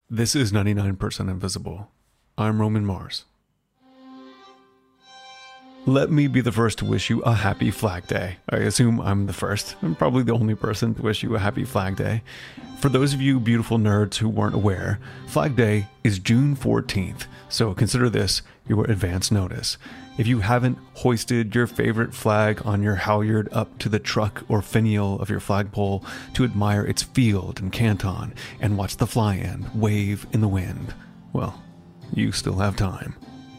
This is 99% Invisible. I'm Roman Mars. Let me be the first to wish you a happy Flag Day. I assume I'm the first. I'm probably the only person to wish you a happy Flag Day. For those of you beautiful nerds who weren't aware, Flag Day is June 14th, so consider this your advance notice. If you haven't hoisted your favorite flag on your halyard up to the truck or finial of your flagpole to admire its field and canton and watch the fly-in wave in the wind, well, you still have time.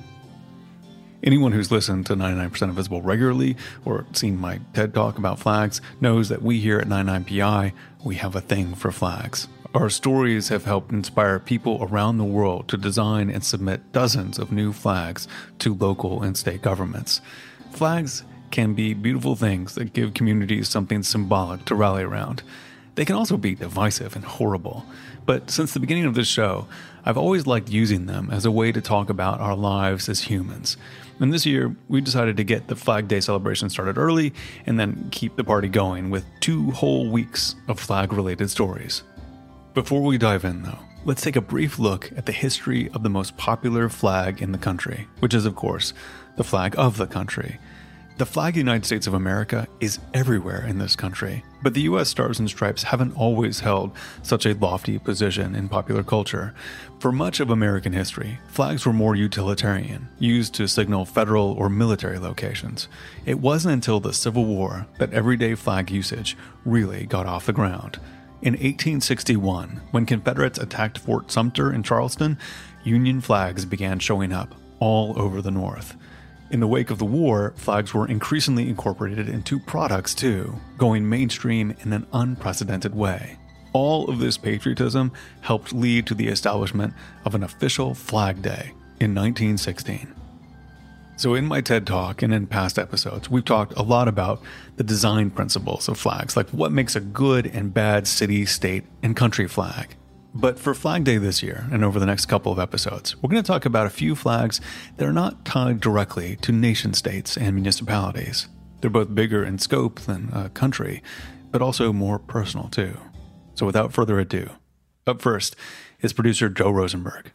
Anyone who's listened to 99% Invisible regularly or seen my TED Talk about flags knows that we here at 99PI, we have a thing for flags. Our stories have helped inspire people around the world to design and submit dozens of new flags to local and state governments. Flags can be beautiful things that give communities something symbolic to rally around. They can also be divisive and horrible. But since the beginning of this show, I've always liked using them as a way to talk about our lives as humans. And this year, we decided to get the Flag Day celebration started early and then keep the party going with 2 whole weeks of flag-related stories. Before we dive in, though, let's take a brief look at the history of the most popular flag in the country, which is, of course, the flag of the country. The flag of the United States of America is everywhere in this country, but the U.S. Stars and Stripes haven't always held such a lofty position in popular culture. For much of American history, flags were more utilitarian, used to signal federal or military locations. It wasn't until the Civil War that everyday flag usage really got off the ground. In 1861, when Confederates attacked Fort Sumter in Charleston, Union flags began showing up all over the North. In the wake of the war, flags were increasingly incorporated into products too, going mainstream in an unprecedented way. All of this patriotism helped lead to the establishment of an official Flag Day in 1916. So in my TED Talk and in past episodes, we've talked a lot about the design principles of flags, like what makes a good and bad city, state, and country flag. But for Flag Day this year, and over the next couple of episodes, we're going to talk about a few flags that are not tied directly to nation states and municipalities. They're both bigger in scope than a country, but also more personal too. So without further ado, up first is producer Joe Rosenberg.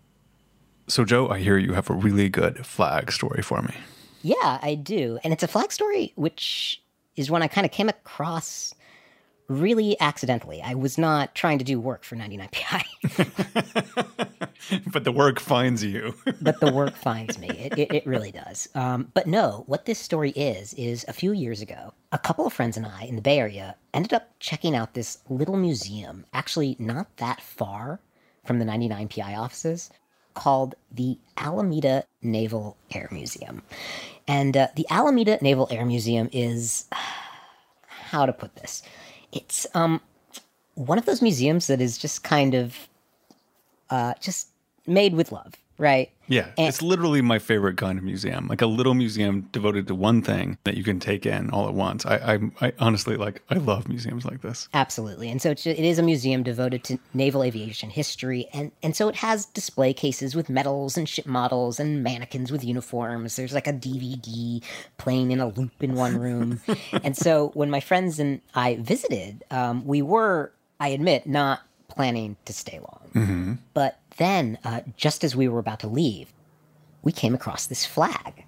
So Joe, I hear you have a really good flag story for me. Yeah, I do. And it's a flag story, which is one I kind of came across really accidentally. I was not trying to do work for 99PI. But the work finds you. But the work finds me. It really does. But no, what this story is a few years ago, a couple of friends and I in the Bay Area ended up checking out this little museum, actually not that far from the 99PI offices, called the Alameda Naval Air Museum. And the Alameda Naval Air Museum is, how to put this? It's one of those museums that is just kind of just made with love, right? Yeah, it's literally my favorite kind of museum, like a little museum devoted to one thing that you can take in all at once. I honestly, I love museums like this. Absolutely. And so it is a museum devoted to naval aviation history. And so it has display cases with medals and ship models and mannequins with uniforms. There's like a DVD playing in a loop in one room. And so when my friends and I visited, we were, I admit, not planning to stay long. Mm-hmm. But then, just as we were about to leave, we came across this flag.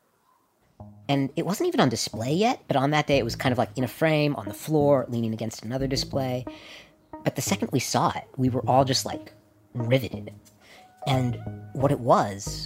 And it wasn't even on display yet, but on that day it was kind of like in a frame on the floor, leaning against another display. But the second we saw it, we were all just like riveted. And what it was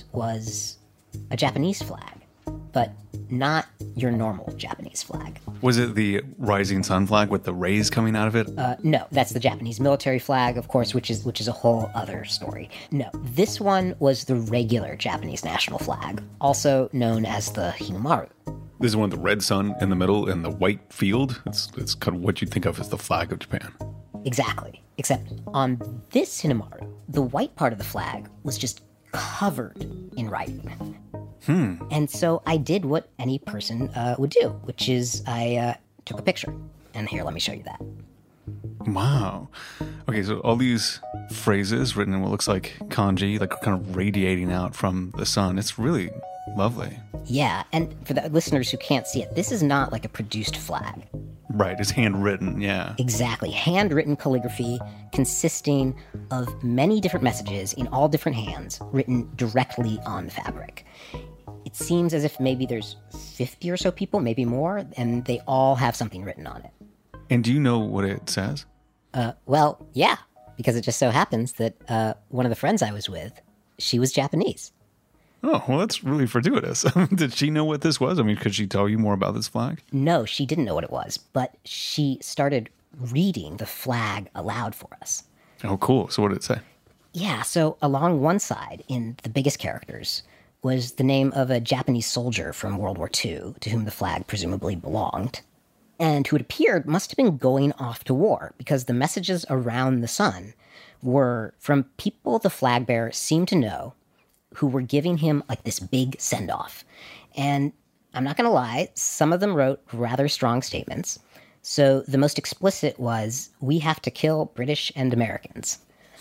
a Japanese flag, but not your normal Japanese flag. Was it the rising sun flag with the rays coming out of it? No, that's the Japanese military flag, of course, which is a whole other story. No, this one was the regular Japanese national flag, also known as the Hinamaru. This is one with the red sun in the middle and the white field. It's kind of what you think of as the flag of Japan. Exactly. Except on this Hinamaru, the white part of the flag was just covered in writing. And so I did what any person would do, which is I took a picture. And here, let me show you that. Wow. Okay, so all these phrases written in what looks like kanji, like kind of radiating out from the sun. It's really lovely. Yeah, and for the listeners who can't see it, this is not like a produced flag. Right, it's handwritten, yeah. Exactly. Handwritten calligraphy consisting of many different messages in all different hands written directly on fabric. It seems as if maybe there's 50 or so people, maybe more, and they all have something written on it. And do you know what it says? Well, yeah, because it just so happens that one of the friends I was with, she was Japanese. Oh, well, that's really fortuitous. Did she know what this was? I mean, could she tell you more about this flag? No, she didn't know what it was, but she started reading the flag aloud for us. Oh, cool. So what did it say? Yeah, so along one side, in the biggest characters, was the name of a Japanese soldier from World War II to whom the flag presumably belonged, and who it appeared must have been going off to war, because the messages around the sun were from people the flag bearer seemed to know, who were giving him like this big send-off. And I'm not going to lie, some of them wrote rather strong statements. So the most explicit was, "We have to kill British and Americans."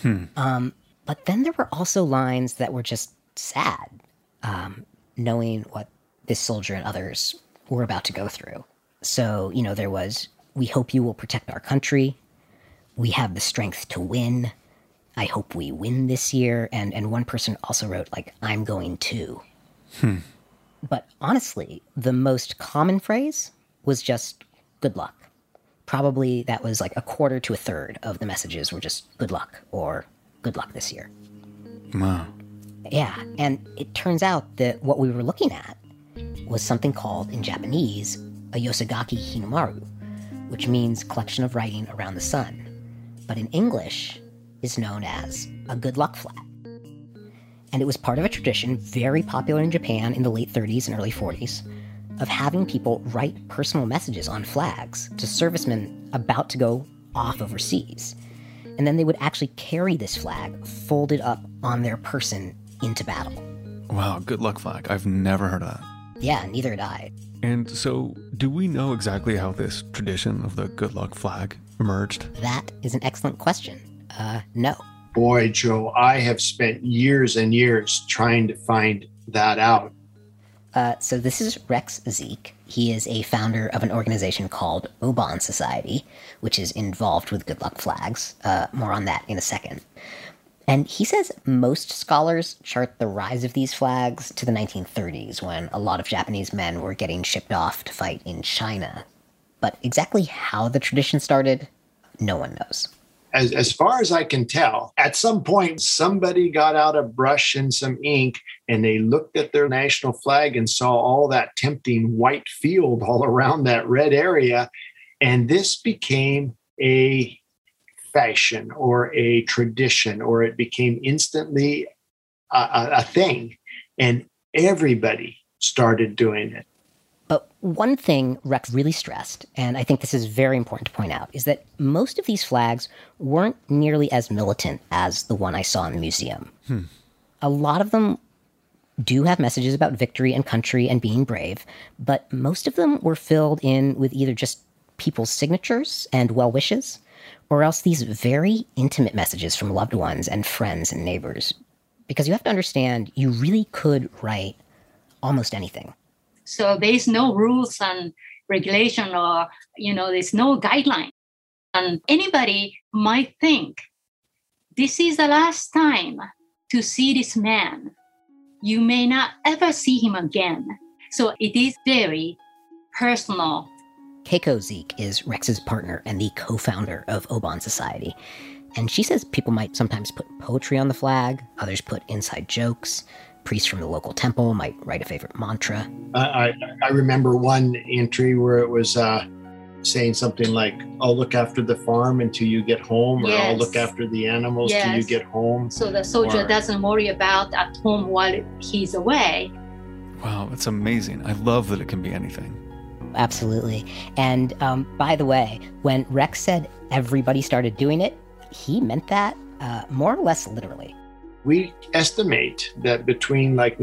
But then there were also lines that were just sad, knowing what this soldier and others were about to go through. So, there was, "We hope you will protect our country. We have the strength to win. I hope we win this year." And one person also wrote, like, "I'm going to." But honestly, the most common phrase was just "good luck." Probably that was like a quarter to a third of the messages were just "good luck" or "good luck this year." Wow. Yeah, and it turns out that what we were looking at was something called, in Japanese, a Yosagaki Hinomaru, which means collection of writing around the sun. But in English, is known as a good luck flag. And it was part of a tradition very popular in Japan in the late 30s and early 40s of having people write personal messages on flags to servicemen about to go off overseas. And then they would actually carry this flag folded up on their person into battle. Wow, good luck flag. I've never heard of that. Yeah, neither had I. And so, do we know exactly how this tradition of the good luck flag emerged? That is an excellent question. No. Boy, Joe, I have spent years and years trying to find that out. So this is Rex Zeke. He is a founder of an organization called Oban Society, which is involved with good luck flags. More on that in a second. And he says most scholars chart the rise of these flags to the 1930s, when a lot of Japanese men were getting shipped off to fight in China. But exactly how the tradition started, no one knows. As far as I can tell, at some point, somebody got out a brush and some ink, and they looked at their national flag and saw all that tempting white field all around that red area. And this became a fashion or a tradition, or it became instantly a thing. And everybody started doing it. But one thing Rex really stressed, and I think this is very important to point out, is that most of these flags weren't nearly as militant as the one I saw in the museum. A lot of them do have messages about victory and country and being brave, but most of them were filled in with either just people's signatures and well wishes, or else these very intimate messages from loved ones and friends and neighbors. Because you have to understand, you really could write almost anything. So there's no rules and regulation, or, there's no guideline. And anybody might think, this is the last time to see this man. You may not ever see him again. So it is very personal. Keiko Zeke is Rex's partner and the co-founder of Oban Society. And she says people might sometimes put poetry on the flag, others put inside jokes. Priests from the local temple might write a favorite mantra. I remember one entry where it was saying something like, "I'll look after the farm until you get home," or "I'll look after the animals till you get home." So the soldier doesn't worry about at home while he's away. Wow, that's amazing. I love that it can be anything. Absolutely. And by the way, when Rex said everybody started doing it, he meant that more or less literally. We estimate that between like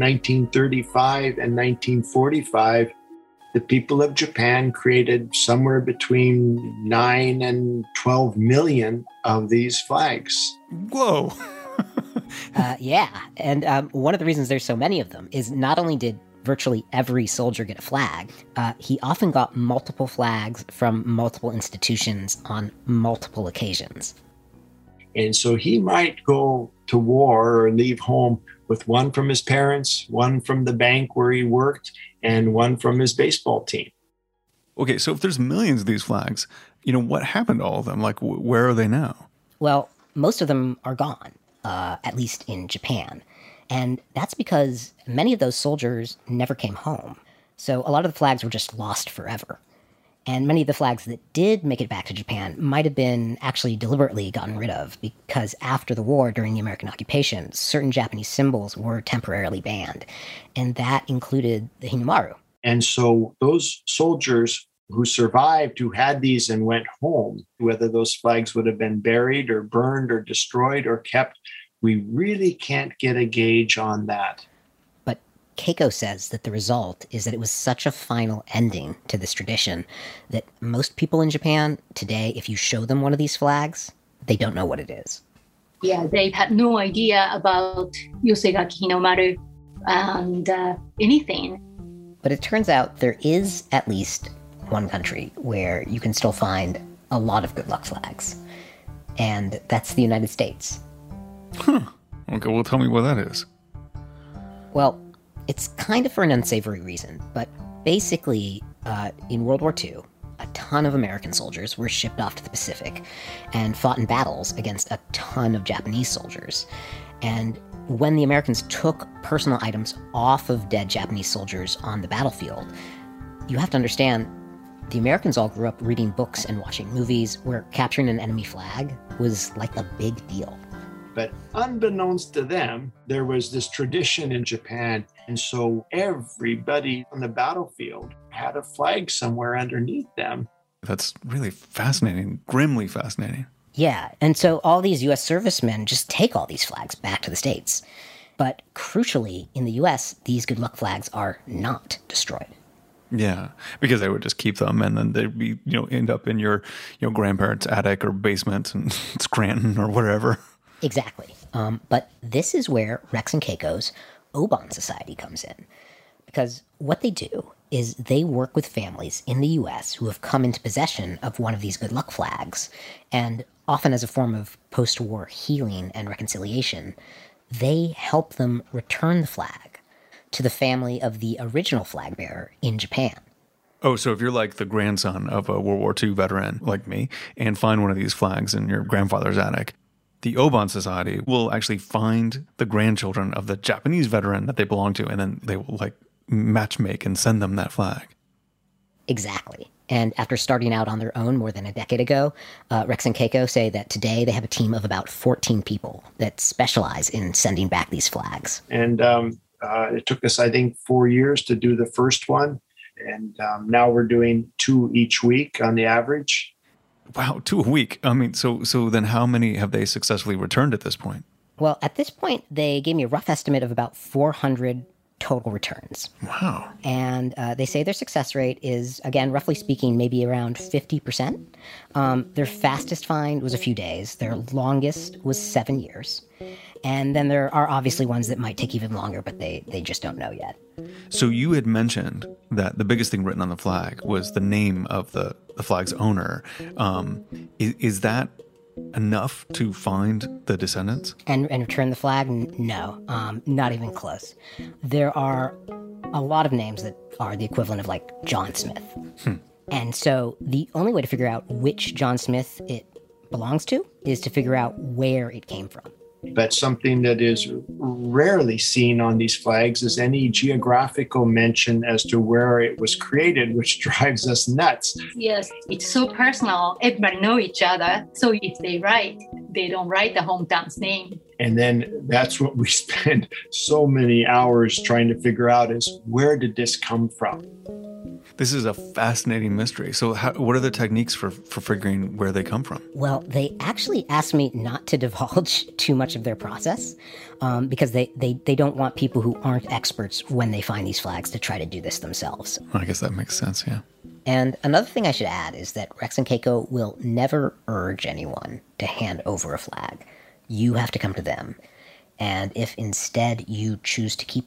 1935 and 1945, the people of Japan created somewhere between 9 and 12 million of these flags. Whoa. Yeah. And one of the reasons there's so many of them is not only did virtually every soldier get a flag, he often got multiple flags from multiple institutions on multiple occasions. And so he might go to war or leave home with one from his parents, one from the bank where he worked, and one from his baseball team. Okay, so if there's millions of these flags, what happened to all of them? Like, where are they now? Well, most of them are gone, at least in Japan. And that's because many of those soldiers never came home. So a lot of the flags were just lost forever. And many of the flags that did make it back to Japan might have been actually deliberately gotten rid of, because after the war, during the American occupation, certain Japanese symbols were temporarily banned. And that included the Hinomaru. And so those soldiers who survived, who had these and went home, whether those flags would have been buried or burned or destroyed or kept, we really can't get a gauge on that. But Keiko says that the result is that it was such a final ending to this tradition that most people in Japan today, if you show them one of these flags, they don't know what it is. Yeah, they had no idea about Yosegaki Hinomaru and anything. But it turns out there is at least one country where you can still find a lot of good luck flags. And that's the United States. Huh. Okay, well, tell me what that is. Well, it's kind of for an unsavory reason, but basically, in World War II, a ton of American soldiers were shipped off to the Pacific and fought in battles against a ton of Japanese soldiers. And when the Americans took personal items off of dead Japanese soldiers on the battlefield, you have to understand, the Americans all grew up reading books and watching movies where capturing an enemy flag was like a big deal. But unbeknownst to them, there was this tradition in Japan. And so everybody on the battlefield had a flag somewhere underneath them. That's really fascinating, grimly fascinating. Yeah, and so all these U.S. servicemen just take all these flags back to the States. But crucially, in the U.S., these good luck flags are not destroyed. Yeah, because they would just keep them, and then they'd be, end up in your, grandparents' attic or basement in Scranton or whatever. Exactly. But this is where Rex and Keiko's Obon Society comes in. Because what they do is they work with families in the U.S. who have come into possession of one of these good luck flags, and often as a form of post-war healing and reconciliation, they help them return the flag to the family of the original flag bearer in Japan. Oh, so if you're like the grandson of a World War II veteran like me and find one of these flags in your grandfather's attic, the Obon Society will actually find the grandchildren of the Japanese veteran that they belong to, and then they will matchmake and send them that flag. Exactly. And after starting out on their own more than a decade ago, Rex and Keiko say that today they have a team of about 14 people that specialize in sending back these flags. And it took us, I think, 4 years to do the first one. And now we're doing 2 each week on the average. Wow, 2 a week. I mean, so then how many have they successfully returned at this point? Well, at this point, they gave me a rough estimate of about 400 total returns. Wow. And they say their success rate is, again, roughly speaking, maybe around 50%. Their fastest find was a few days. Their longest was 7 years. And then there are obviously ones that might take even longer, but they just don't know yet. So you had mentioned that the biggest thing written on the flag was the name of the flag's owner. Is that enough to find the descendants? And return the flag? No, not even close. There are a lot of names that are the equivalent of like John Smith. And so the only way to figure out which John Smith it belongs to is to figure out where it came from. But something that is rarely seen on these flags is any geographical mention as to where it was created, which drives us nuts. Yes, it's so personal. Everybody know each other. So if they don't write the hometown's name. And then that's what we spend so many hours trying to figure out is where did this come from? This is a fascinating mystery. So what are the techniques for figuring where they come from? Well, they actually asked me not to divulge too much of their process because they don't want people who aren't experts when they find these flags to try to do this themselves. I guess that makes sense, yeah. And another thing I should add is that Rex and Keiko will never urge anyone to hand over a flag. You have to come to them. And if instead you choose to keep it,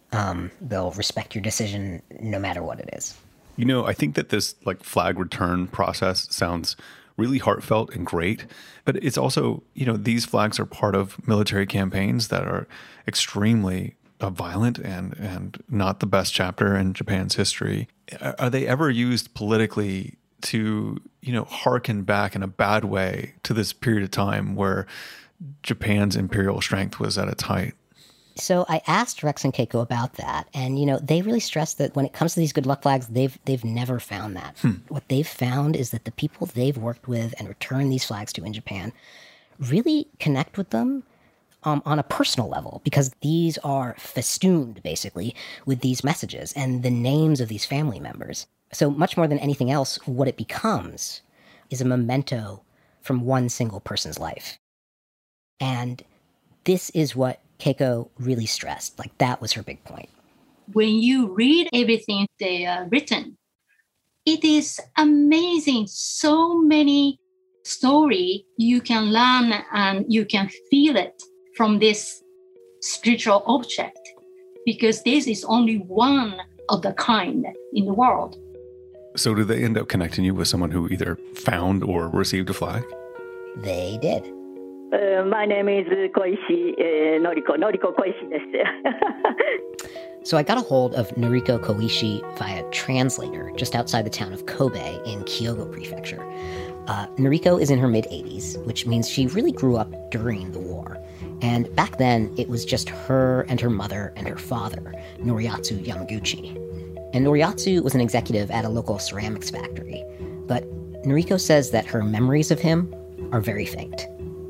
They'll respect your decision no matter what it is. You know, I think that this like flag return process sounds really heartfelt and great, but it's also, you know, these flags are part of military campaigns that are extremely violent and not the best chapter in Japan's history. Are they ever used politically to, you know, hearken back in a bad way to this period of time where Japan's imperial strength was at its height? So I asked Rex and Keiko about that, and you know they really stress that when it comes to these good luck flags, they've never found that. What they've found is that the people they've worked with and returned these flags to in Japan really connect with them on a personal level, because these are festooned basically with these messages and the names of these family members. So much more than anything else, what it becomes is a memento from one single person's life, and this is what Keiko really stressed. Like, that was her big point. When you read everything they are written, it is amazing. So many story you can learn and you can feel it from this spiritual object, because this is only one of the kind in the world. So did they end up connecting you with someone who either found or received a flag? They did. My name is Koishi Noriko Koishi です。 So I got a hold of Noriko Koishi via translator just outside the town of Kobe in Kyogo Prefecture. Noriko is in her mid-80s, which means she really grew up during the war. And back then, it was just her and her mother and her father, Noriatsu Yamaguchi. And Noriatsu was an executive at a local ceramics factory. But Noriko says that her memories of him are very faint.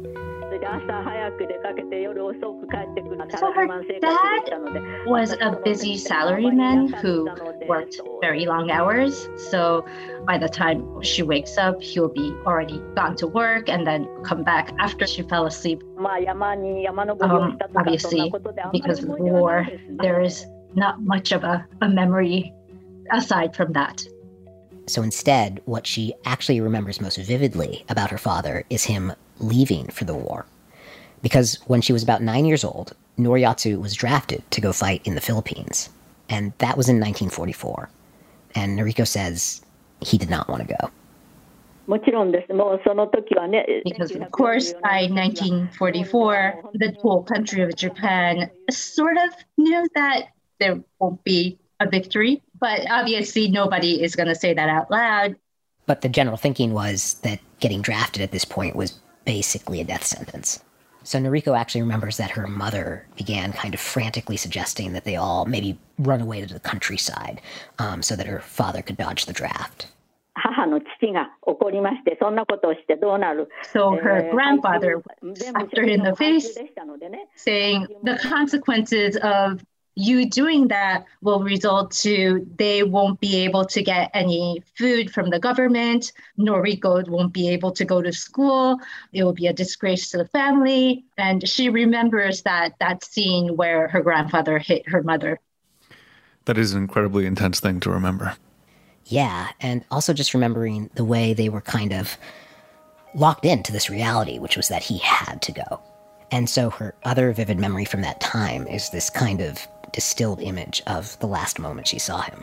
So her dad was a busy salaryman who worked very long hours. So by the time she wakes up, he'll be already gone to work and then come back after she fell asleep. Obviously, because of the war, there is not much of a memory aside from that. So instead, what she actually remembers most vividly about her father is him leaving for the war. Because when she was about 9 years old, Noriatsu was drafted to go fight in the Philippines. And that was in 1944. And Noriko says he did not want to go. Because, of course, by 1944, the whole country of Japan sort of knew that there won't be a victory. But obviously, nobody is going to say that out loud. But the general thinking was that getting drafted at this point was basically a death sentence. So Noriko actually remembers that her mother began kind of frantically suggesting that they all maybe run away to the countryside so that her father could dodge the draft. So her grandfather slapped her in the face, saying the consequences of you doing that will result to they won't be able to get any food from the government. Noriko won't be able to go to school. It will be a disgrace to the family. And she remembers that scene where her grandfather hit her mother. That is an incredibly intense thing to remember. Yeah, and also just remembering the way they were kind of locked into this reality, which was that he had to go. And so her other vivid memory from that time is this kind of distilled image of the last moment she saw him.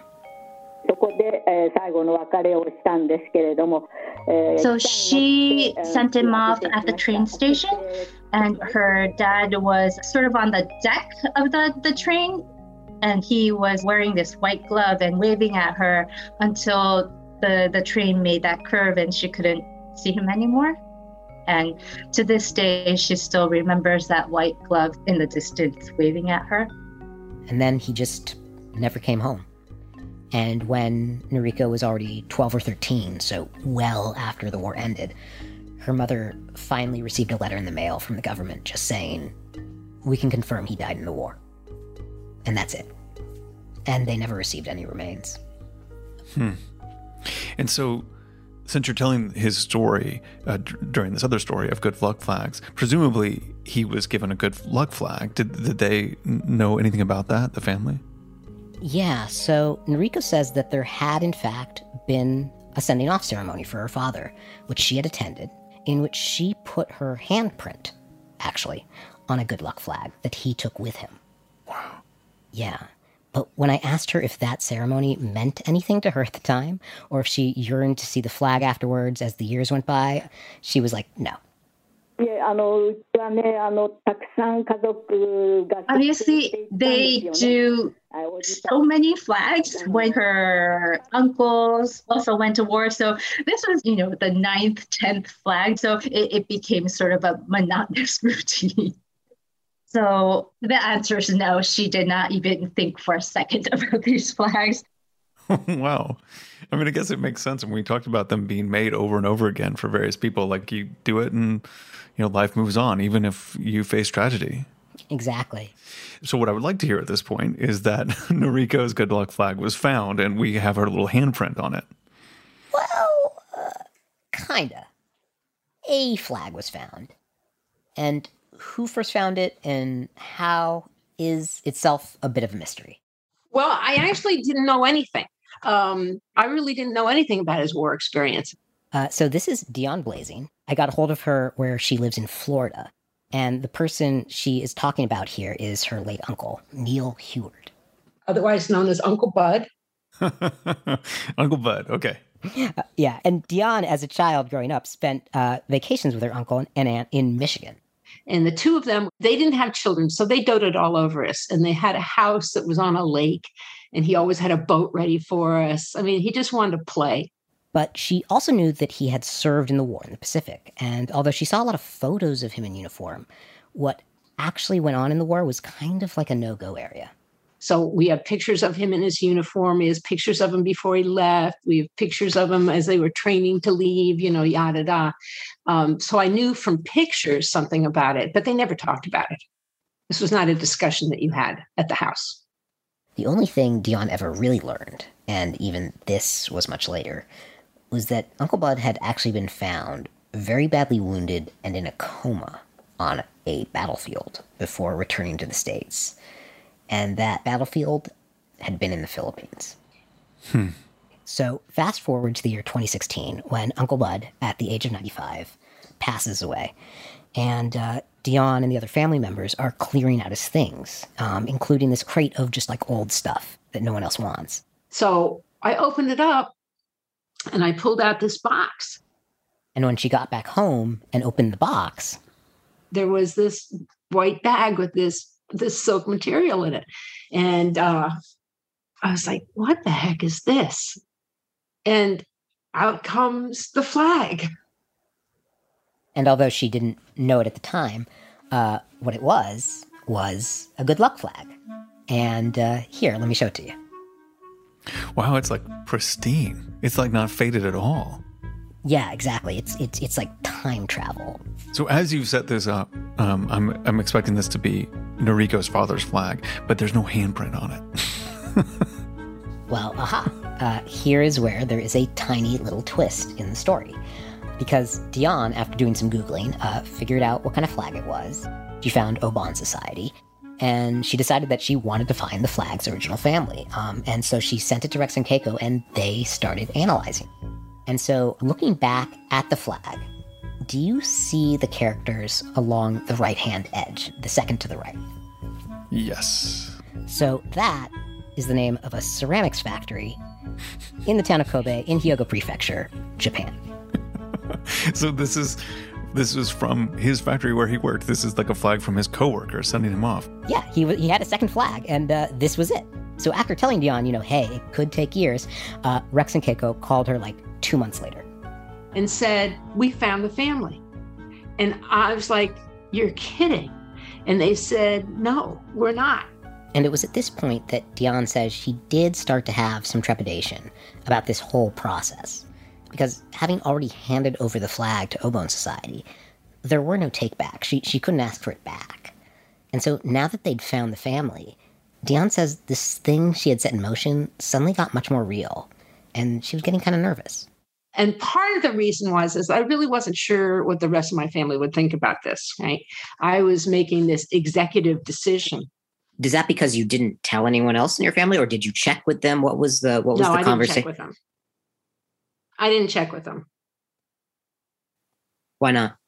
So she sent him off at the train station, and her dad was sort of on the deck of the train, and he was wearing this white glove and waving at her until the train made that curve and she couldn't see him anymore. And to this day, she still remembers that white glove in the distance waving at her. And then he just never came home. And when Noriko was already 12 or 13, so well after the war ended, her mother finally received a letter in the mail from the government just saying, "We can confirm he died in the war." And that's it. And they never received any remains. And so, since you're telling his story during this other story of good luck flags, presumably he was given a good luck flag. Did they know anything about that, the family? Yeah, so Noriko says that there had in fact been a sending off ceremony for her father, which she had attended, in which she put her handprint, actually, on a good luck flag that he took with him. Wow. Yeah. But when I asked her if that ceremony meant anything to her at the time, or if she yearned to see the flag afterwards as the years went by, she was like, no. Obviously, they do so many flags when her uncles also went to war. So this was, the 9th, 10th flag. So it became sort of a monotonous routine. So the answer is no, she did not even think for a second about these flags. Wow. I mean, I guess it makes sense. And we talked about them being made over and over again for various people. Like you do it and, life moves on, even if you face tragedy. Exactly. So what I would like to hear at this point is that Noriko's good luck flag was found and we have her little handprint on it. Well, kinda. A flag was found. And who first found it and how is itself a bit of a mystery. Well, I actually didn't know anything. I really didn't know anything about his war experience. So this is Dion Blazing. I got a hold of her where she lives in Florida. And the person she is talking about here is her late uncle, Neil Heward. Otherwise known as Uncle Bud. Uncle Bud, okay. Yeah, and Dion, as a child growing up, spent vacations with her uncle and aunt in Michigan. And the two of them, they didn't have children, so they doted all over us. And they had a house that was on a lake, and he always had a boat ready for us. I mean, he just wanted to play. But she also knew that he had served in the war in the Pacific. And although she saw a lot of photos of him in uniform, what actually went on in the war was kind of like a no-go area. So we have pictures of him in his uniform. We have pictures of him before he left. We have pictures of him as they were training to leave, yada, da. So I knew from pictures something about it, but they never talked about it. This was not a discussion that you had at the house. The only thing Dion ever really learned, and even this was much later, was that Uncle Bud had actually been found very badly wounded and in a coma on a battlefield before returning to the States. And that battlefield had been in the Philippines. So fast forward to the year 2016, when Uncle Bud, at the age of 95, passes away. And Dion and the other family members are clearing out his things, including this crate of just like old stuff that no one else wants. So I opened it up and I pulled out this box. And when she got back home and opened the box, there was this white bag with this silk material in it. And I was like, what the heck is this? And out comes the flag. And although she didn't know it at the time, what it was a good luck flag. And here, let me show it to you. Wow, it's like pristine. It's like not faded at all. Yeah, exactly. It's like time travel. So as you've set this up, I'm expecting this to be Noriko's father's flag, but there's no handprint on it. Well, here is where there is a tiny little twist in the story. Because Dion, after doing some Googling, figured out what kind of flag it was. She found Obon Society, and she decided that she wanted to find the flag's original family. And so she sent it to Rex and Keiko, and they started analyzing. And so, looking back at the flag, do you see the characters along the right-hand edge, the second to the right? Yes. So that is the name of a ceramics factory in the town of Kobe in Hyogo Prefecture, Japan. So this was from his factory where he worked. This is like a flag from his coworker sending him off. Yeah, he had a second flag, and this was it. So after telling Dion, hey, it could take years, Rex and Keiko called her like 2 months later. And said, we found the family. And I was like, you're kidding. And they said, no, we're not. And it was at this point that Dion says she did start to have some trepidation about this whole process. Because having already handed over the flag to Obon Society, there were no takebacks. She couldn't ask for it back. And so now that they'd found the family, Dion says this thing she had set in motion suddenly got much more real. And she was getting kind of nervous. And part of the reason is I really wasn't sure what the rest of my family would think about this, right? I was making this executive decision. Is that because you didn't tell anyone else in your family, or did you check with them? What was the conversation? No, I didn't check with them. I didn't check with them. Why not?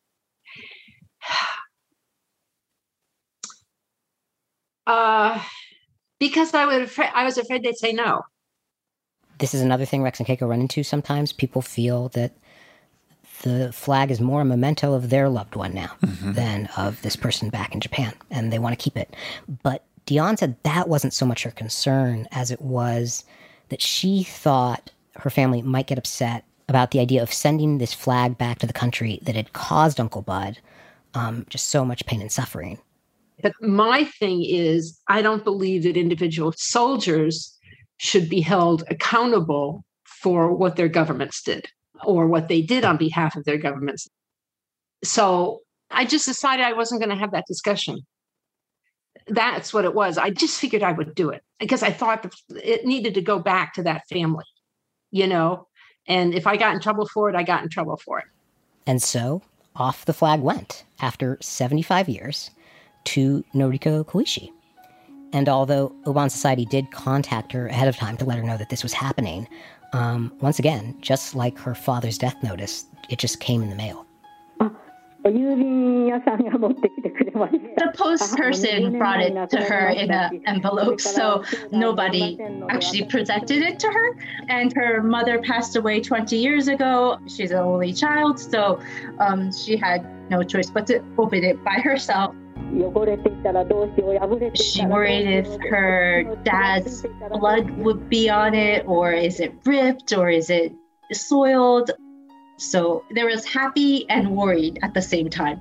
Because I was afraid they'd say no. This is another thing Rex and Keiko run into sometimes. People feel that the flag is more a memento of their loved one now than of this person back in Japan, and they want to keep it. But Dion said that wasn't so much her concern as it was that she thought her family might get upset about the idea of sending this flag back to the country that had caused Uncle Bud just so much pain and suffering. But my thing is, I don't believe that individual soldiers should be held accountable for what their governments did or what they did on behalf of their governments. So I just decided I wasn't going to have that discussion. That's what it was. I just figured I would do it because I thought it needed to go back to that family, and if I got in trouble for it, I got in trouble for it. And so off the flag went after 75 years to Noriko Koishi. And although Oban Society did contact her ahead of time to let her know that this was happening, once again, just like her father's death notice, it just came in the mail. The post person brought it to her in an envelope, so nobody actually presented it to her. And her mother passed away 20 years ago. She's an only child, so she had no choice but to open it by herself. She worried if her dad's blood would be on it, or is it ripped, or is it soiled? So there was happy and worried at the same time.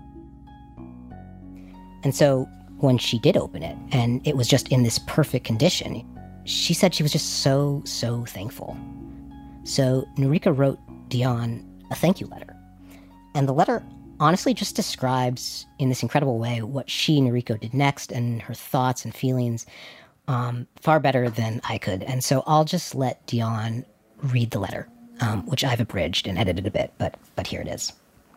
And so when she did open it, and it was just in this perfect condition, she said she was just so, so thankful. So Noriko wrote Dion a thank you letter. And the letter honestly just describes in this incredible way what she, Noriko, did next and her thoughts and feelings far better than I could. And so I'll just let Dion read the letter, which I've abridged and edited a bit, but here it is.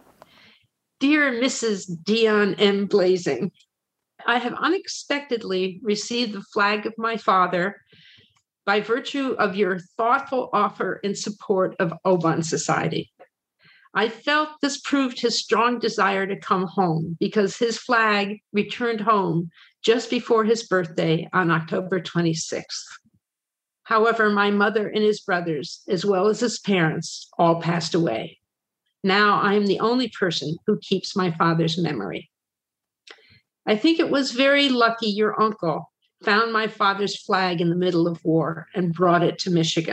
Dear Mrs. Dion M. Blazing, I have unexpectedly received the flag of my father by virtue of your thoughtful offer in support of Oban Society. I felt this proved his strong desire to come home because his flag returned home just before his birthday on October 26th. However, my mother and his brothers, as well as his parents, all passed away. Now I am the only person who keeps my father's memory. I think it was very lucky your uncle found my father's flag in the middle of war and brought it to Michigan.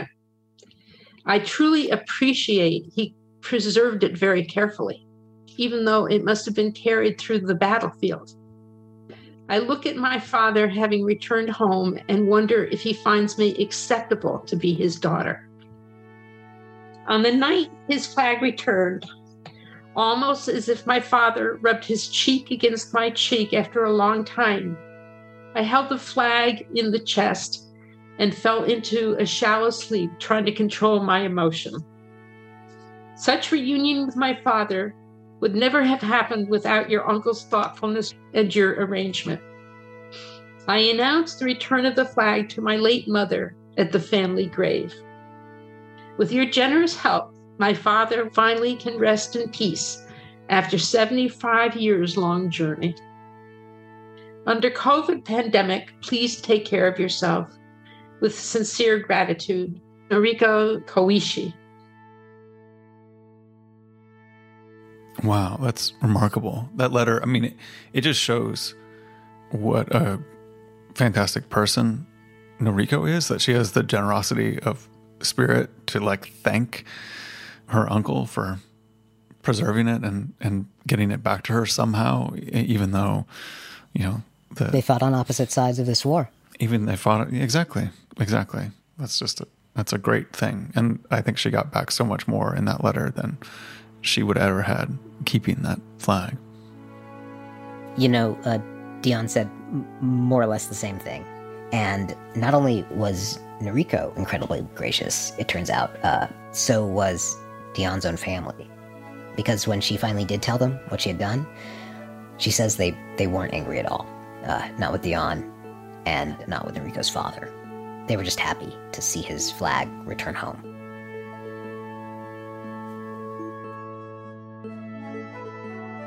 I truly appreciate he preserved it very carefully, even though it must have been carried through the battlefield. I look at my father having returned home and wonder if he finds me acceptable to be his daughter. On the night his flag returned, almost as if my father rubbed his cheek against my cheek after a long time, I held the flag in the chest and fell into a shallow sleep, trying to control my emotion. Such reunion with my father would never have happened without your uncle's thoughtfulness and your arrangement. I announced the return of the flag to my late mother at the family grave. With your generous help, my father finally can rest in peace after 75 years long journey. Under COVID pandemic, please take care of yourself. With sincere gratitude, Noriko Koishi. Wow, that's remarkable. That letter, I mean, it just shows what a fantastic person Noriko is, that she has the generosity of spirit to thank her uncle for preserving it and getting it back to her somehow, even though, they fought on opposite sides of this war. Even they fought, exactly. That's a great thing. And I think she got back so much more in that letter than she would ever had keeping that flag. Dion said more or less the same thing. And not only was Noriko incredibly gracious, it turns out, so was Dion's own family. Because when she finally did tell them what she had done, she says they weren't angry at all. Not with Dion and not with Noriko's father. They were just happy to see his flag return home.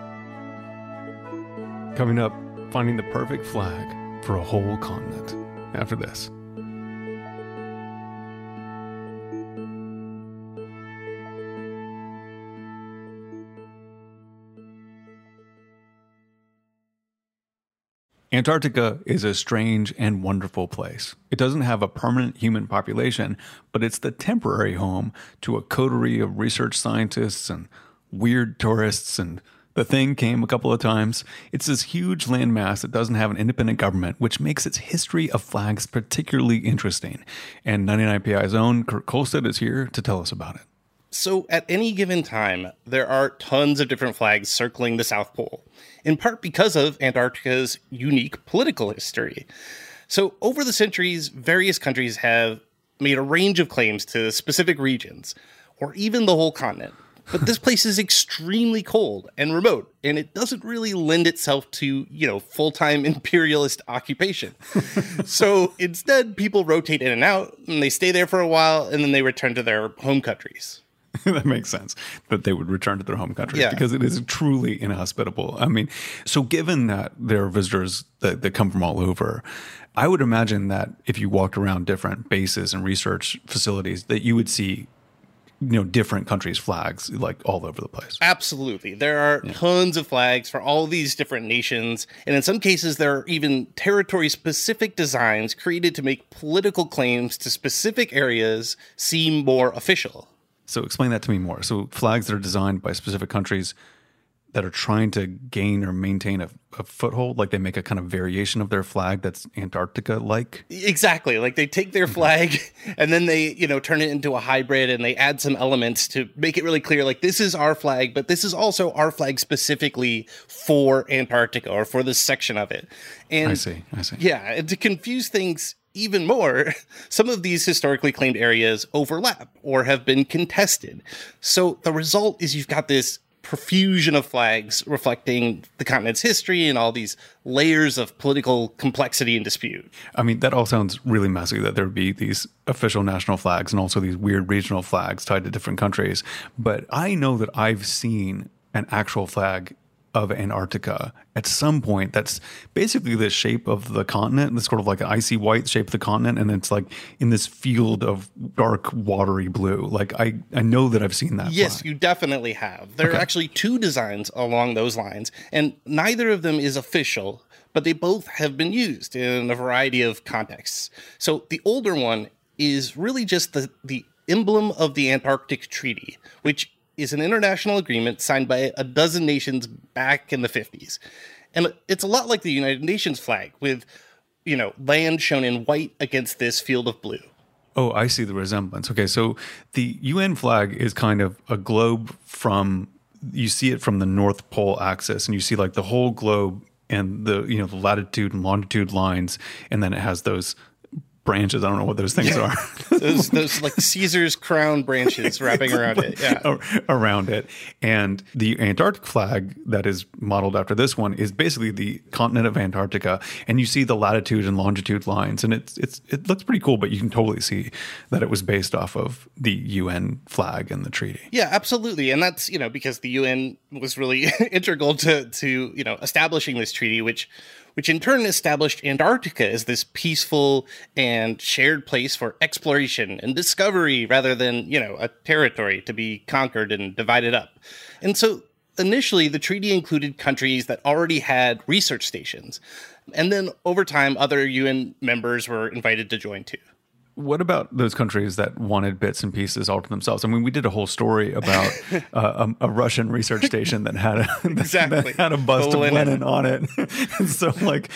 Coming up, finding the perfect flag for a whole continent. after this. Antarctica is a strange and wonderful place. It doesn't have a permanent human population, but it's the temporary home to a coterie of research scientists and weird tourists, and the thing came a couple of times. It's this huge landmass that doesn't have an independent government, which makes its history of flags particularly interesting. And 99PI's own Kurt Kolstad is here to tell us about it. So at any given time, there are tons of different flags circling the South Pole, in part because of Antarctica's unique political history. So over the centuries, various countries have made a range of claims to specific regions, or even the whole continent. But this place is extremely cold and remote, and it doesn't really lend itself to, full-time imperialist occupation. So instead, people rotate in and out, and they stay there for a while, and then they return to their home countries. That makes sense that they would return to their home countries because it is truly inhospitable. I mean, so given that there are visitors that come from all over, I would imagine that if you walked around different bases and research facilities, that you would see different countries' flags like all over the place. Absolutely. There are tons of flags for all these different nations. And in some cases, there are even territory-specific designs created to make political claims to specific areas seem more official. So explain that to me more. So flags that are designed by specific countries that are trying to gain or maintain a foothold, like they make a kind of variation of their flag that's Antarctica-like? Exactly. Like they take their flag and then they, turn it into a hybrid and they add some elements to make it really clear, like this is our flag, but this is also our flag specifically for Antarctica or for this section of it. And I see. Yeah, and to confuse things even more, some of these historically claimed areas overlap or have been contested. So the result is you've got this profusion of flags reflecting the continent's history and all these layers of political complexity and dispute. I mean, that all sounds really messy, that there would be these official national flags and also these weird regional flags tied to different countries. But I know that I've seen an actual flag of Antarctica at some point that's basically the shape of the continent. It's sort of like an icy white shape of the continent, and it's like in this field of dark watery blue. Like I know that I've seen that. Yes, flag. you definitely have. There are actually two designs along those lines, and neither of them is official, but they both have been used in a variety of contexts. So the older one is really just the emblem of the Antarctic Treaty, which is an international agreement signed by a dozen nations back in the 50s. And it's a lot like the United Nations flag with, land shown in white against this field of blue. Oh, I see the resemblance. Okay, so the UN flag is kind of a globe you see it from the North Pole axis, and you see like the whole globe and the latitude and longitude lines, and then it has those branches. I don't know what those things are. those like Caesar's crown branches wrapping around it. Yeah. Around it. And the Antarctic flag that is modeled after this one is basically the continent of Antarctica. And you see the latitude and longitude lines. And it looks pretty cool, but you can totally see that it was based off of the UN flag and the treaty. Yeah, absolutely. And that's, because the UN was really integral to establishing this treaty, which in turn established Antarctica as this peaceful and shared place for exploration and discovery rather than, a territory to be conquered and divided up. And so initially, the treaty included countries that already had research stations. And then over time, other UN members were invited to join too. What about those countries that wanted bits and pieces all to themselves? I mean, we did a whole story about a Russian research station that had a bust of Lenin on it. And so,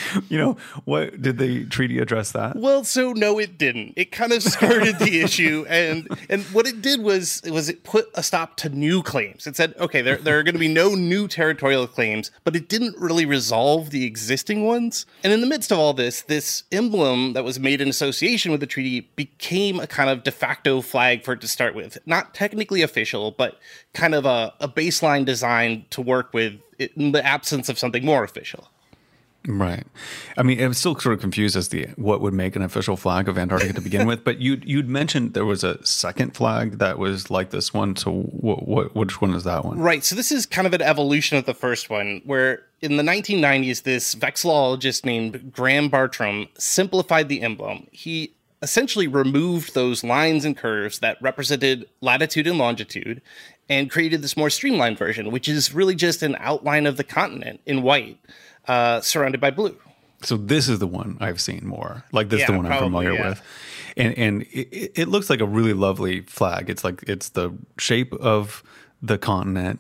what did the treaty address that? Well, so no, it didn't. It kind of skirted the issue, and what it did was it put a stop to new claims. It said, okay, there are going to be no new territorial claims, but it didn't really resolve the existing ones. And in the midst of all this emblem that was made in association with the treaty became a kind of de facto flag for it to start with. Not technically official, but kind of a baseline design to work with in the absence of something more official. Right. I mean, I'm still sort of confused as to what would make an official flag of Antarctica to begin with. But you'd mentioned there was a second flag that was like this one. So which one is that one? Right. So this is kind of an evolution of the first one, where in the 1990s, this vexillologist named Graham Bartram simplified the emblem. He essentially removed those lines and curves that represented latitude and longitude and created this more streamlined version, which is really just an outline of the continent in white, surrounded by blue. So this is the one I've seen more. Like this is the one I'm familiar with. And it looks like a really lovely flag. It's like it's the shape of the continent.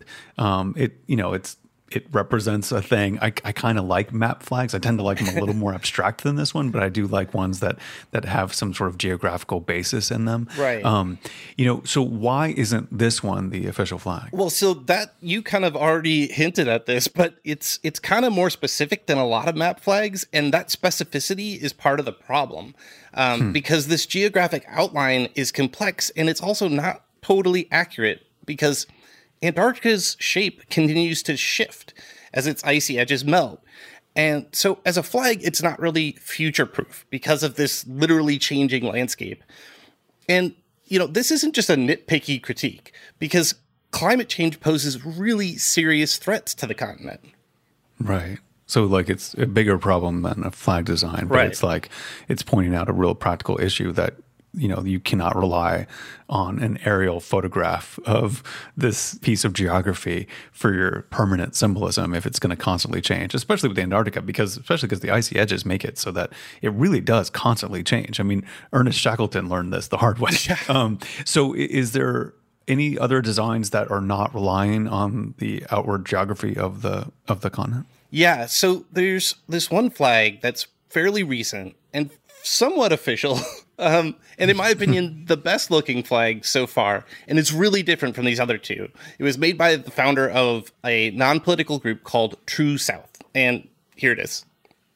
It represents a thing. I kind of like map flags. I tend to like them a little more abstract than this one, but I do like ones that have some sort of geographical basis in them. Right. So why isn't this one the official flag? Well, so that you kind of already hinted at this, but it's kind of more specific than a lot of map flags, and that specificity is part of the problem because this geographic outline is complex and it's also not totally accurate because Antarctica's shape continues to shift as its icy edges melt. And so as a flag, it's not really future-proof because of this literally changing landscape. And, this isn't just a nitpicky critique because climate change poses really serious threats to the continent. Right. So like it's a bigger problem than a flag design, but it's like it's pointing out a real practical issue that you cannot rely on an aerial photograph of this piece of geography for your permanent symbolism if it's going to constantly change, especially with Antarctica, because the icy edges make it so that it really does constantly change. I mean, Ernest Shackleton learned this the hard way. So is there any other designs that are not relying on the outward geography of the continent? Yeah, so there's this one flag that's fairly recent and somewhat official, and in my opinion, the best looking flag so far, and it's really different from these other two. It was made by the founder of a non-political group called True South, and here it is.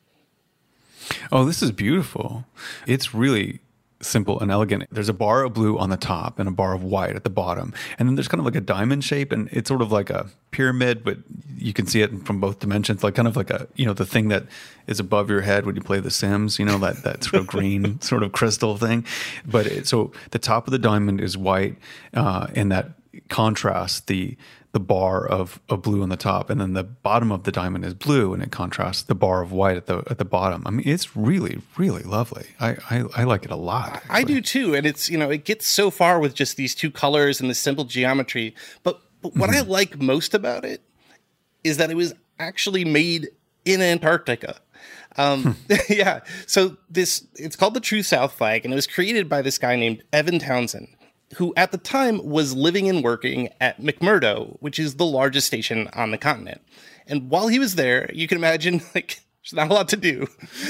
Oh, this is beautiful. It's really simple and elegant. There's a bar of blue on the top and a bar of white at the bottom. And then there's kind of like a diamond shape, and it's sort of like a pyramid, but you can see it from both dimensions, like kind of like a, the thing that is above your head when you play The Sims, that sort of green sort of crystal thing. But so the top of the diamond is white, and that contrasts the bar of blue on the top, and then the bottom of the diamond is blue, and it contrasts the bar of white at the bottom. I mean, it's really, really lovely. I like it a lot. Actually. I do too, and it's it gets so far with just these two colors and the simple geometry. But what I like most about it is that it was actually made in Antarctica. Yeah. So it's called the True South flag, and it was created by this guy named Evan Townsend, who at the time was living and working at McMurdo, which is the largest station on the continent. And while he was there, you can imagine, there's not a lot to do.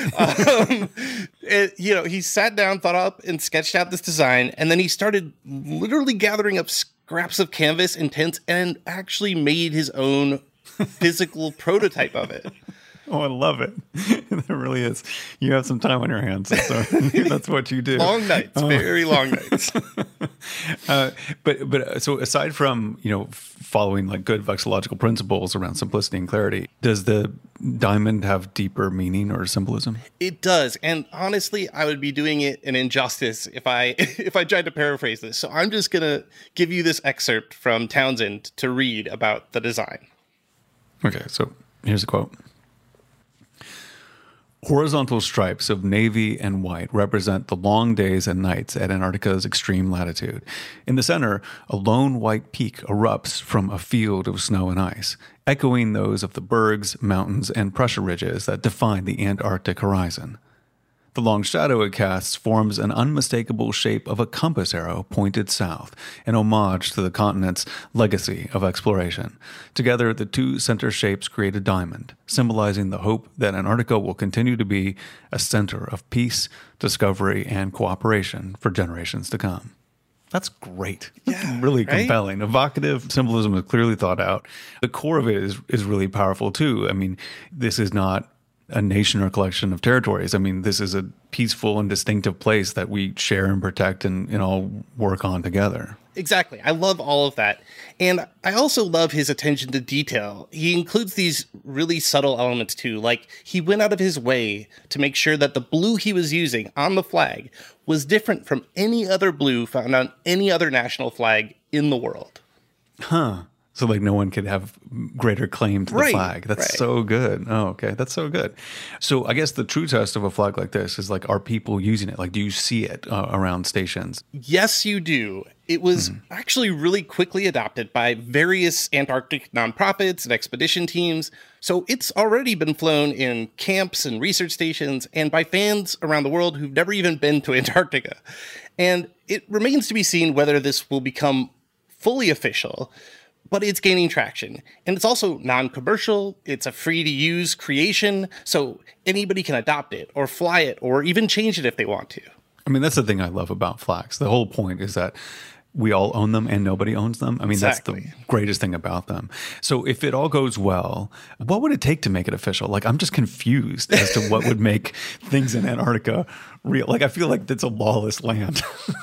He sat down, thought up, and sketched out this design, and then he started literally gathering up scraps of canvas and tints and actually made his own physical prototype of it. Oh, I love it. There really is. You have some time on your hands, so that's what you do. Long nights, very long nights. But so aside from, following like good vexillological principles around simplicity and clarity, does the diamond have deeper meaning or symbolism? It does. And honestly, I would be doing it an injustice if I tried to paraphrase this. So I'm just going to give you this excerpt from Townsend to read about the design. Okay, so here's a quote. Horizontal stripes of navy and white represent the long days and nights at Antarctica's extreme latitude. In the center, a lone white peak erupts from a field of snow and ice, echoing those of the bergs, mountains, and pressure ridges that define the Antarctic horizon. The long shadow it casts forms an unmistakable shape of a compass arrow pointed south, an homage to the continent's legacy of exploration. Together, the two center shapes create a diamond, symbolizing the hope that Antarctica will continue to be a center of peace, discovery, and cooperation for generations to come. That's great. That's really compelling. Evocative symbolism is clearly thought out. The core of it is really powerful, too. I mean, this is not a nation or collection of territories. I mean, this is a peaceful and distinctive place that we share and protect and all work on together. Exactly. I love all of that. And I also love his attention to detail. He includes these really subtle elements too. Like, he went out of his way to make sure that the blue he was using on the flag was different from any other blue found on any other national flag in the world. Huh. So like no one could have greater claim to the flag. That's so good. Oh, okay. That's so good. So I guess the true test of a flag like this is like, are people using it? Like, do you see it around stations? Yes, you do. It was actually really quickly adopted by various Antarctic nonprofits and expedition teams. So it's already been flown in camps and research stations and by fans around the world who've never even been to Antarctica. And it remains to be seen whether this will become fully official, but it's gaining traction. And it's also non-commercial. It's a free-to-use creation, so anybody can adopt it or fly it or even change it if they want to. I mean, that's the thing I love about flags. The whole point is that we all own them and nobody owns them. I mean, Exactly. That's the greatest thing about them. So if it all goes well, what would it take to make it official? Like, I'm just confused as to what would make things in Antarctica real. Like, I feel like it's a lawless land.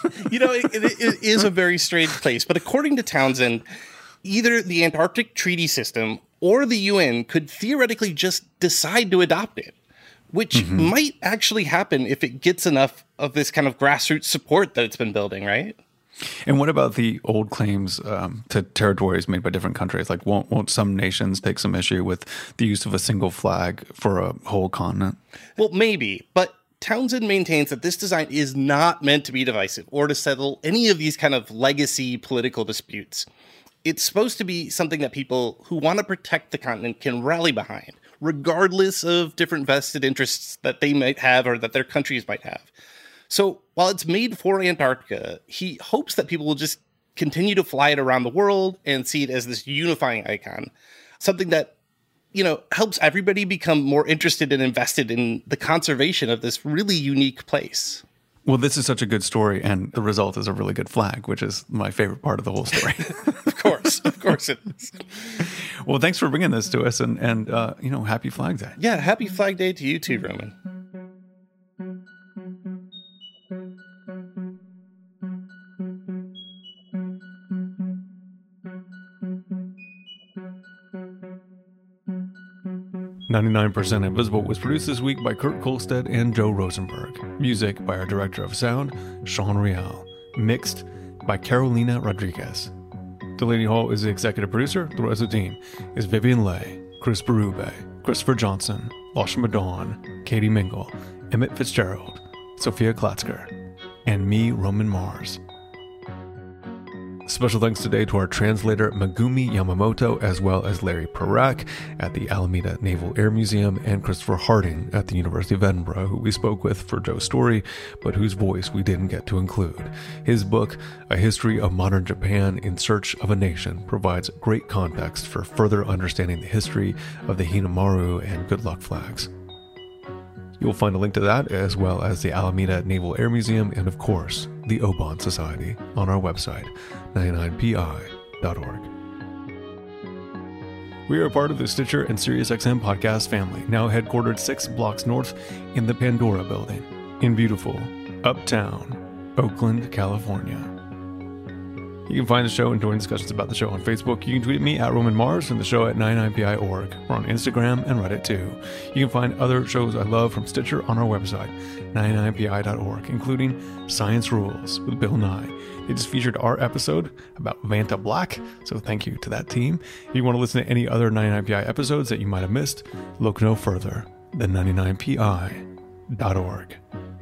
It is a very strange place. But according to Townsend, either the Antarctic Treaty System or the UN could theoretically just decide to adopt it, which might actually happen if it gets enough of this kind of grassroots support that it's been building, right? And what about the old claims to territories made by different countries? Like, won't some nations take some issue with the use of a single flag for a whole continent? Well, maybe, but Townsend maintains that this design is not meant to be divisive or to settle any of these kind of legacy political disputes. It's supposed to be something that people who want to protect the continent can rally behind, regardless of different vested interests that they might have or that their countries might have. So while it's made for Antarctica, he hopes that people will just continue to fly it around the world and see it as this unifying icon, something that, helps everybody become more interested and invested in the conservation of this really unique place. Well, this is such a good story, and the result is a really good flag, which is my favorite part of the whole story. Of course it is. Well, thanks for bringing this to us, and happy Flag Day. Yeah, happy Flag Day to you too, Roman. "99% Invisible" was produced this week by Kurt Kolstad and Joe Rosenberg. Music by our director of sound, Sean Rial. Mixed by Carolina Rodriguez. Delaney Hall is the executive producer. The rest of the team is Vivian Leigh, Chris Berube, Christopher Johnson, Lashma Dawn, Katie Mingle, Emmett Fitzgerald, Sophia Klatzker, and me, Roman Mars. Special thanks today to our translator Megumi Yamamoto, as well as Larry Parak at the Alameda Naval Air Museum and Christopher Harding at the University of Edinburgh, who we spoke with for Joe's story, but whose voice we didn't get to include. His book, A History of Modern Japan in Search of a Nation, provides great context for further understanding the history of the Hinamaru and Good Luck flags. You'll find a link to that, as well as the Alameda Naval Air Museum and, of course, the Oban Society on our website, 99pi.org. We are a part of the Stitcher and SiriusXM podcast family, now headquartered 6 blocks north in the Pandora Building in beautiful Uptown, Oakland, California. You can find the show and join discussions about the show on Facebook. You can tweet at me at Roman Mars and the show at 99pi.org. We're on Instagram and Reddit too. You can find other shows I love from Stitcher on our website, 99pi.org, including Science Rules with Bill Nye. They just featured our episode about Vanta Black, so thank you to that team. If you want to listen to any other 99pi episodes that you might have missed, look no further than 99pi.org.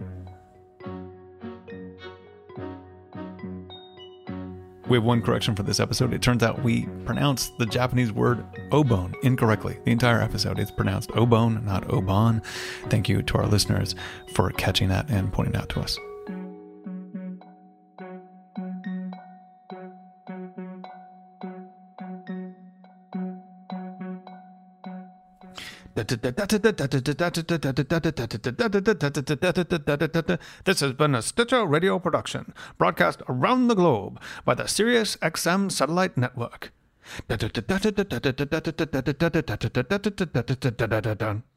We have one correction for this episode. It turns out we pronounced the Japanese word obon incorrectly. The entire episode is pronounced obon, not oban. Thank you to our listeners for catching that and pointing it out to us. This has been a Stitcher radio production, broadcast around the globe by the Sirius XM Satellite Network.